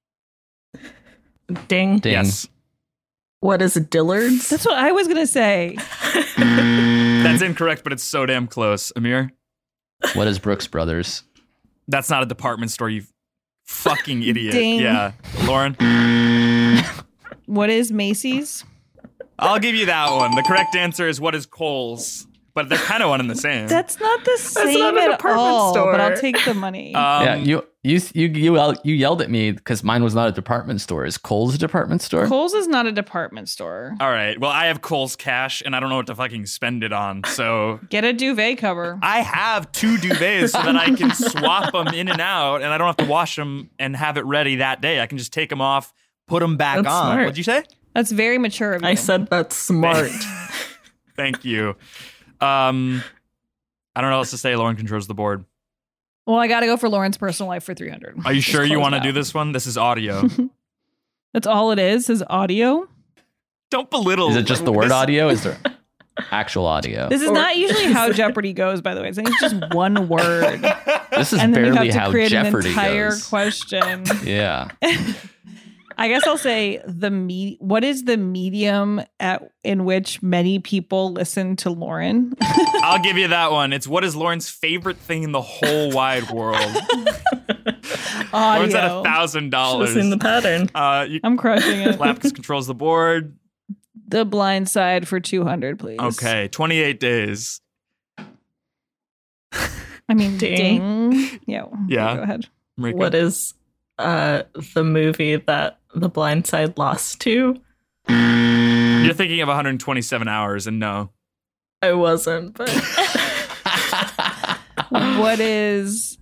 Ding. Ding. Yes. What is Dillard's? That's what I was gonna say. That's incorrect, but it's so damn close. Amir? What is Brooks Brothers? That's not a department store, you fucking idiot. Ding. Yeah. Lauren? What is Macy's? I'll give you that one. The correct answer is what is Kohl's, but they're kind of one and the same. That's not the same not a at department all. store. But I'll take the money. Yeah, you yelled at me because mine was not a department store. Is Kohl's a department store? Kohl's is not a department store. All right. Well, I have Kohl's cash, and I don't know what to fucking spend it on. So Get a duvet cover. I have 2 duvets so that I can swap them in and out, and I don't have to wash them and have it ready that day. I can just take them off, put them back That's on. smart. What'd you say? That's very mature of you. I said that's smart. Thank you. I don't know what else to say. Lauren controls the board. Well, I got to go for Lauren's personal life for 300. Are you Just sure you close want to it do out. this one? This is audio. That's all it is audio. Don't belittle. Is it just the word this- audio? Is there actual audio? This is not usually how Jeopardy goes, by the way. It's just one word. This is And then you have barely to how create Jeopardy an entire goes. question. Yeah. I guess I'll say what is the medium in which many people listen to Lauren? I'll give you that one. It's what is Lauren's favorite thing in the whole wide world? Lauren's at Audio. $1,000. Should've seen the pattern. I'm crushing it. Lapkus controls the board. The Blind Side for 200, please. Okay, 28 days. I mean, Ding. ding. Yeah. Yeah. Go ahead. Marika? What is the movie that The Blind Side lost to? You're thinking of 127 hours, and no. I wasn't, but What is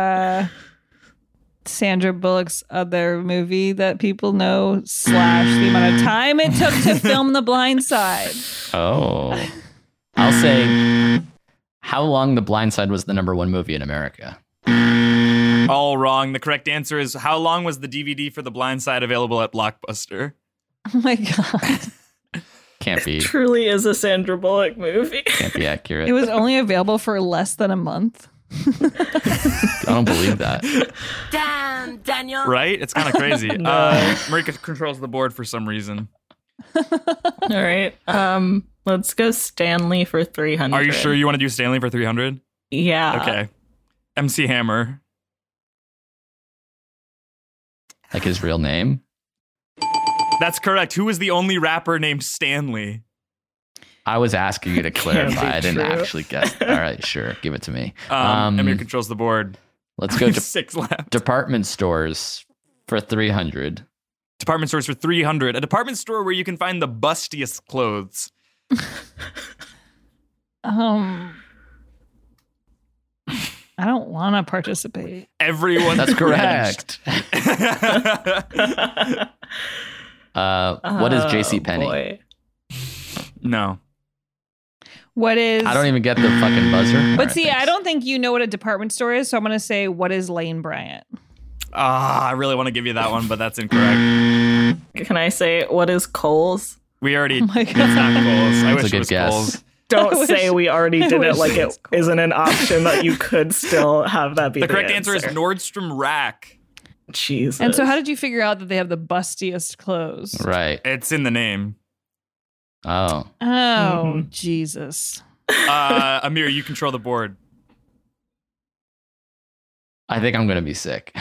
Sandra Bullock's other movie that people know / the amount of time it took to film The Blind Side? Oh. I'll say How Long the Blind Side was the #1 movie in America? All wrong. The correct answer is how long was the DVD for The Blind Side available at Blockbuster? Oh my God. Can't be. Truly is a Sandra Bullock movie. Can't be accurate. It was only available for less than a month. I don't believe that. Damn, Daniel. Right? It's kind of crazy. Marika controls the board for some reason. All right. Let's go Stanley for 300. Are you sure you want to do Stanley for 300? Yeah. Okay. MC Hammer. Like his real name? That's correct. Who was the only rapper named Stanley? I was asking you to clarify. I didn't true. actually guess. All right, sure. Give it to me. Amir controls the board. Let's go to 6 left. department stores for 300. Department stores for 300. A department store where you can find the bustiest clothes. I don't want to participate. Everyone. That's correct. What is JC Penney? Boy. No. What is? I don't even get the fucking buzzer. But see, I don't think you know what a department store is, so I'm going to say, what is Lane Bryant? I really want to give you that one, but that's incorrect. Can I say what is Kohl's? We already. Oh my It's not Kohl's. I That's a wish it good was guess. Kohl's. Don't say we already did wish it like it it was Kohl's. isn't an option that you could still have that be The correct answer is Nordstrom Rack. Jesus. And so, how did you figure out that they have the bustiest clothes? Right. It's in the name. Oh. Oh, Jesus. Amir, you control the board. I think I'm going to be sick.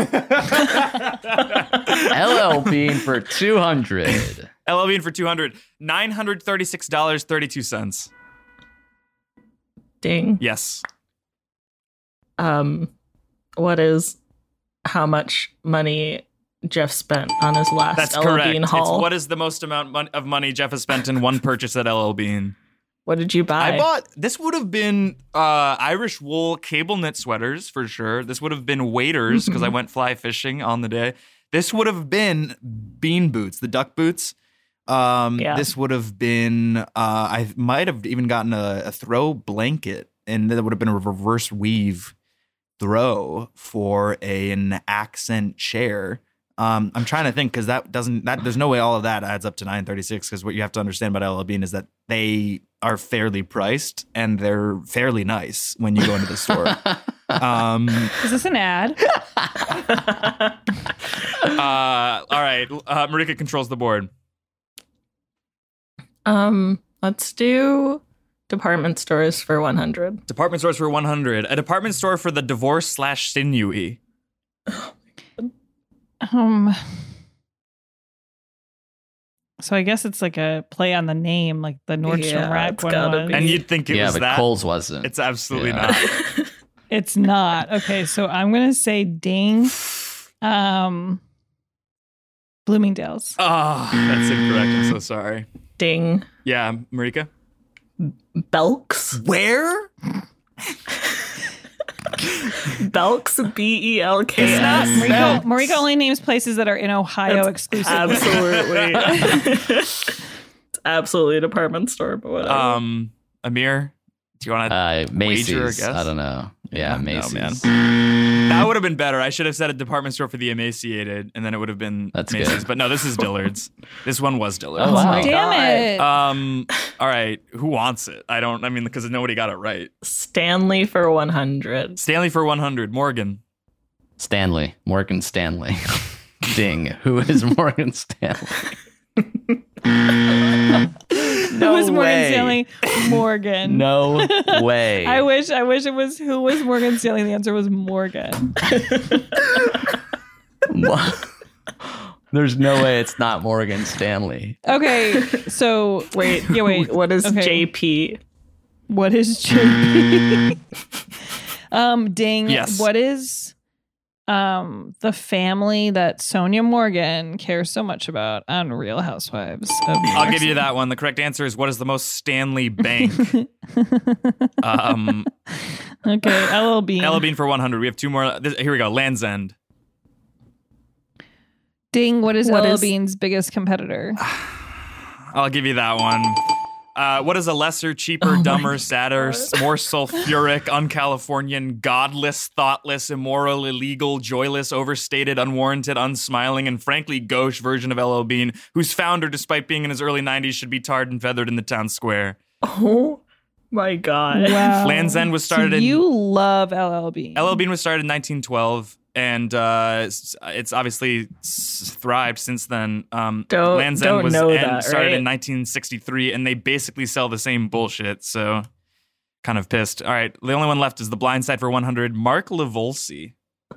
LL Bean for 200. LL Bean for 200. $936.32. Ding. Yes. What is how much money Jeff spent on his last That's LL correct. Bean It's haul? what is the most amount of money Jeff has spent in one purchase at LL Bean? What did you buy? I bought, this would have been Irish wool cable knit sweaters for sure. This would have been waders because I went fly fishing on the day. This would have been bean boots, the duck boots. This would have been, I might have even gotten a throw blanket, and that would have been a reverse weave throw for an accent chair. I'm trying to think because there's no way all of that adds up to $936, because what you have to understand about LL Bean is that they are fairly priced and they're fairly nice when you go into the store. Is this an ad? All right. Marika controls the board. Let's do department stores for 100. Department stores for 100. A department store for the divorce/sinewy. So I guess it's like a play on the name, like the Nordstrom Yeah, Rack it's one gotta was. be. And you'd think it Yeah, was but that. Kohl's wasn't. It's absolutely Yeah. not. It's not. Okay, so I'm gonna say ding. Bloomingdale's. Oh, that's incorrect. I'm so sorry. Ding. Yeah, Marika? Belks. Where? Belks, BELKS. It's not Marika only names places that are in Ohio exclusively. Absolutely. It's absolutely a department store, but whatever. Amir, do you want to Macy's. wager a guess? I don't know. Yeah, No, Macy's. man. That would have been better. I should have said a department store for the emaciated, and then it would have been That's Macy's. good. But no, this is Dillard's. This one was Dillard's. Oh, wow. my Damn God. it. All right. Who wants it? Because nobody got it right. Stanley for 100. Stanley for 100. Morgan. Stanley. Morgan Stanley. Ding. Who is Morgan Stanley? Who was Morgan Stanley? Morgan. No way. I wish it was who was Morgan Stanley. The answer was Morgan. There's no way it's not Morgan Stanley. Okay, so Wait, what is Okay. JP? what is JP? Ding. Yes. What is the family that Sonia Morgan cares so much about on Real Housewives of New I'll York give you City? that one. The correct answer is what is the most Stanley bank? Okay, LL Bean. LL Bean for 100. We have two more. Here we go. Land's End. Ding. What is What LL is- Bean's biggest competitor? I'll give you that one. What is a lesser, cheaper, dumber, sadder, more sulfuric, un-Californian, godless, thoughtless, immoral, illegal, joyless, overstated, unwarranted, unsmiling, and frankly gauche version of LL Bean, whose founder, despite being in his early 90s, should be tarred and feathered in the town square? Oh my God. Wow. Land's End was started so in... You love LL Bean. LL Bean was started in 1912. And it's obviously thrived since then. Land's End was know that, started right? in 1963, and they basically sell the same bullshit. So, kind of pissed. All right, the only one left is The Blind Side for 100. Mark Levolsi.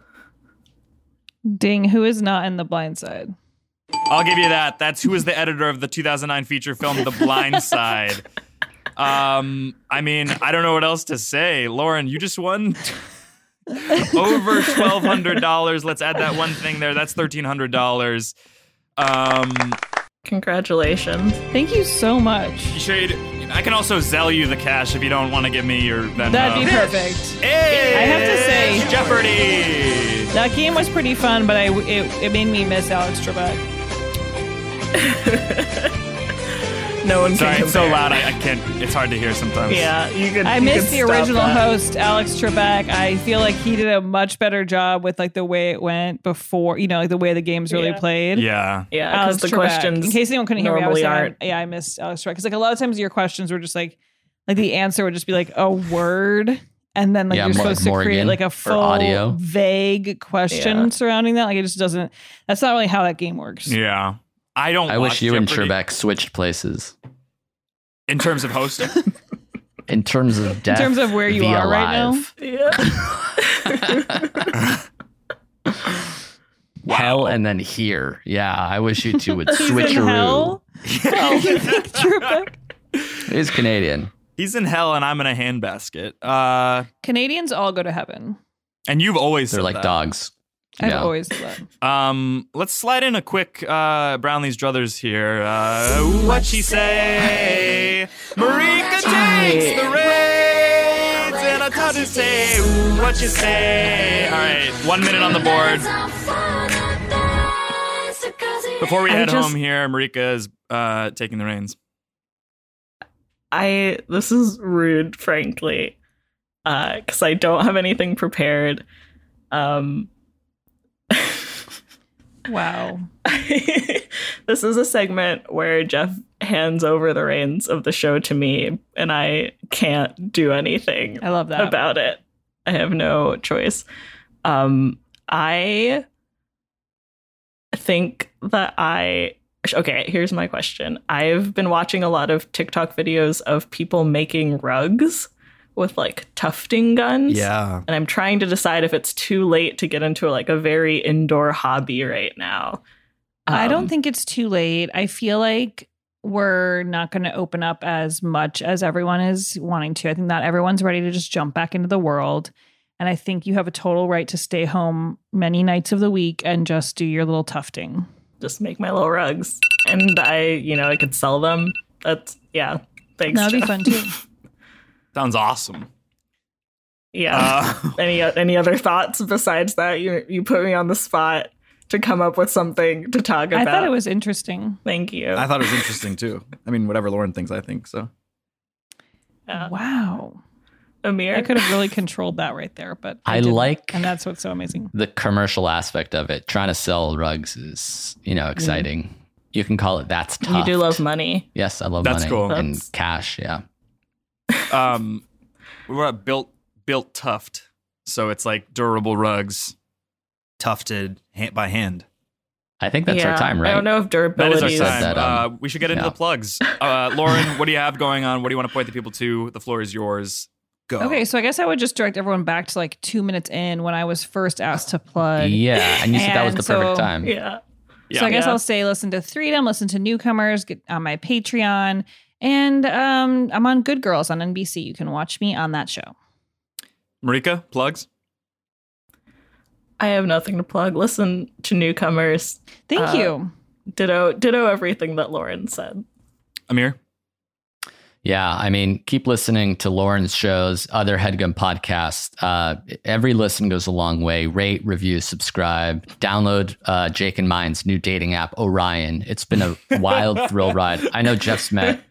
Ding, who is not in The Blind Side? I'll give you that. That's who was the editor of the 2009 feature film The Blind Side. I mean, I don't know what else to say. Lauren, you just won. Over $1,200. Let's add that one thing there. That's $1,300. Congratulations. Thank you so much. I can also Zelle you the cash if you don't want to give me your Venmo. That'd be perfect. Hey, I have to say, it's Jeopardy! That game was pretty fun, but it made me miss Alex Trebek. No one Sorry, can it's so compare. loud. I can't. It's hard to hear sometimes. Yeah, you could. I you miss could the stop original that. host, Alex Trebek. I feel like he did a much better job with like the way it went before, like the way the game's really Yeah. played. Yeah. Yeah, Alex because the Trebek. questions In case anyone couldn't hear me, I was normally saying, aren't. I missed Alex Trebek because like a lot of times your questions were just like the answer would just be like a word, and then like Yeah, you're more supposed to create Morgan like a or full audio. vague question Yeah. surrounding that. Like it just doesn't. That's not really how that game works. Yeah. I don't. I watch wish you and Jeopardy. Trebek switched places In terms of hosting. in terms of death. In terms of where you via are right now? live. Yeah. Hell and then here. Yeah, I wish you two would He's in switcheroo. hell. Oh, Trebek. He's Canadian. He's in hell and I'm in a handbasket. Canadians all go to heaven. And you've always They're said like that. dogs. I've Yeah. always said that. Let's slide in a quick Brownlee's druthers here. What she say? Marika takes the reins, and I taught to say what you say. All right, 1 minute on the board. Before we head home here, Marika is taking the reins. This is rude, frankly, because I don't have anything prepared. Wow. This is a segment where Jeff hands over the reins of the show to me, and I can't do anything I love that. about it. I have no choice. I think that okay, here's my question. I've been watching a lot of TikTok videos of people making rugs with like tufting guns. Yeah. And I'm trying to decide if it's too late to get into like a very indoor hobby right now. I don't think it's too late. I feel like we're not going to open up as much as everyone is wanting to. I think not everyone's ready to just jump back into the world. And I think you have a total right to stay home many nights of the week and just do your little tufting. just make my little rugs, and I could sell them. That's Thanks. That'd be Jeff. fun too. Sounds awesome. Yeah. Any other thoughts besides that? You put me on the spot to come up with something to talk about. I thought it was interesting. Thank you. I thought it was interesting too. I mean, whatever Lauren thinks, I think so. Yeah. Wow. Amir. I could have really controlled that right there, but I didn't. like- and that's what's so amazing. The commercial aspect of it, trying to sell rugs is, exciting. You can call it That's Tough. You do love money. Yes, I love That's money. cool. And That's- cash, yeah. We're at built tuft, so it's like durable rugs, tufted by hand. I think that's our time, right? I don't know if That durability is our is said time. that, We should get into yeah. the plugs. Lauren, what do you have going on? What do you want to point the people to? The floor is yours. Go. Okay, so I guess I would just direct everyone back to like 2 minutes in when I was first asked to plug. Yeah, and you said that was And the perfect so- time. Yeah. So I guess Yeah. I'll say listen to Freedom, listen to Newcomers, get on my Patreon, and I'm on Good Girls on NBC. You can watch me on that show. Marika, plugs? I have nothing to plug. Listen to Newcomers. Thank you. Ditto everything that Lauren said. Amir? Yeah, I mean, keep listening to Lauren's shows, other HeadGum podcasts. Every listen goes a long way. Rate, review, subscribe. Download Jake and mine's new dating app, Orion. It's been a wild thrill ride. I know Jeff's met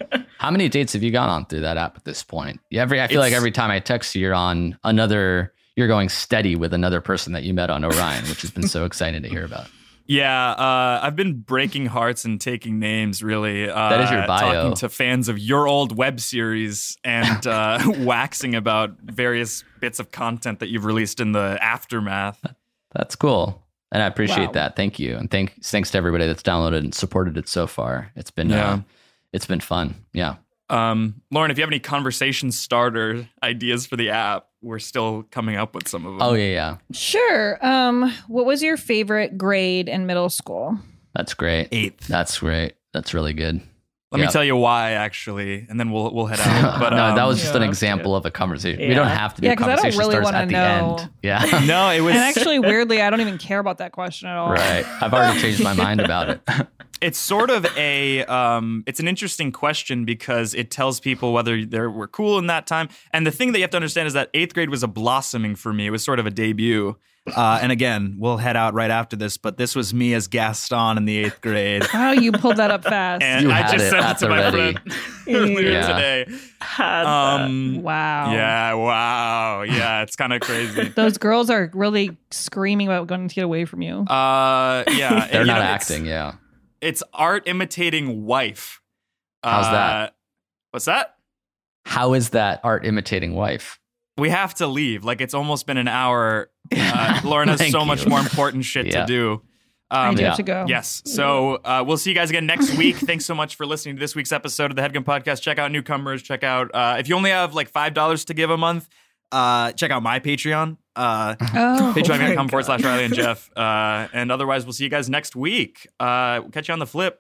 How many dates have you gone on through that app at this point? I feel like every time I text you, you're going steady with another person that you met on Orion, which has been so exciting to hear about. Yeah, I've been breaking hearts and taking names, really. That is your bio. Talking to fans of your old web series and waxing about various bits of content that you've released in the aftermath. That's cool. And I appreciate that. Thank you. And thanks to everybody that's downloaded and supported it so far. It's been fun. Yeah. Lauren, if you have any conversation starter ideas for the app, we're still coming up with some of them. Oh, yeah. Sure. What was your favorite grade in middle school? That's great. 8th. That's great. That's really good. Let me tell you why, actually, and then we'll head out. But no, that was just an example of a conversation. Yeah. We don't have to do conversation really starters at the know. end. Yeah. No, it was... And actually, weirdly, I don't even care about that question at all. Right. I've already changed my mind about it. It's sort of it's an interesting question because it tells people whether they were cool in that time. And the thing that you have to understand is that 8th grade was a blossoming for me. It was sort of a debut. And again, we'll head out right after this, but this was me as Gaston in the 8th grade. Wow, you pulled that up fast. And You I had just it sent at it to the my ready. friend earlier Yeah. today. Wow. Yeah, wow. Yeah, it's kind of crazy. Those girls are really screaming about going to get away from you. Yeah. They're and, not it's- acting. Yeah. It's art imitating wife. How's that? What's that? How is that art imitating wife? We have to leave. Like, it's almost been an hour. Lauren has Thank so you. much more important shit to do. I do yeah. have to go. Yes. So we'll see you guys again next week. Thanks so much for listening to this week's episode of the Headgum Podcast. Check out Newcomers. Check out, if you only have like $5 to give a month, check out my Patreon. Patreon.com/Riley and Jeff. And otherwise, we'll see you guys next week. We'll catch you on the flip.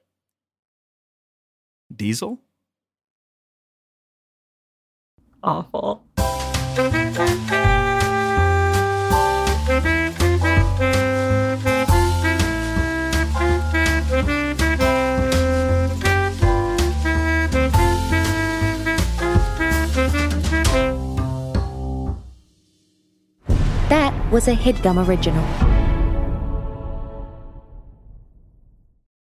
Diesel? Awful. That was a HeadGum original.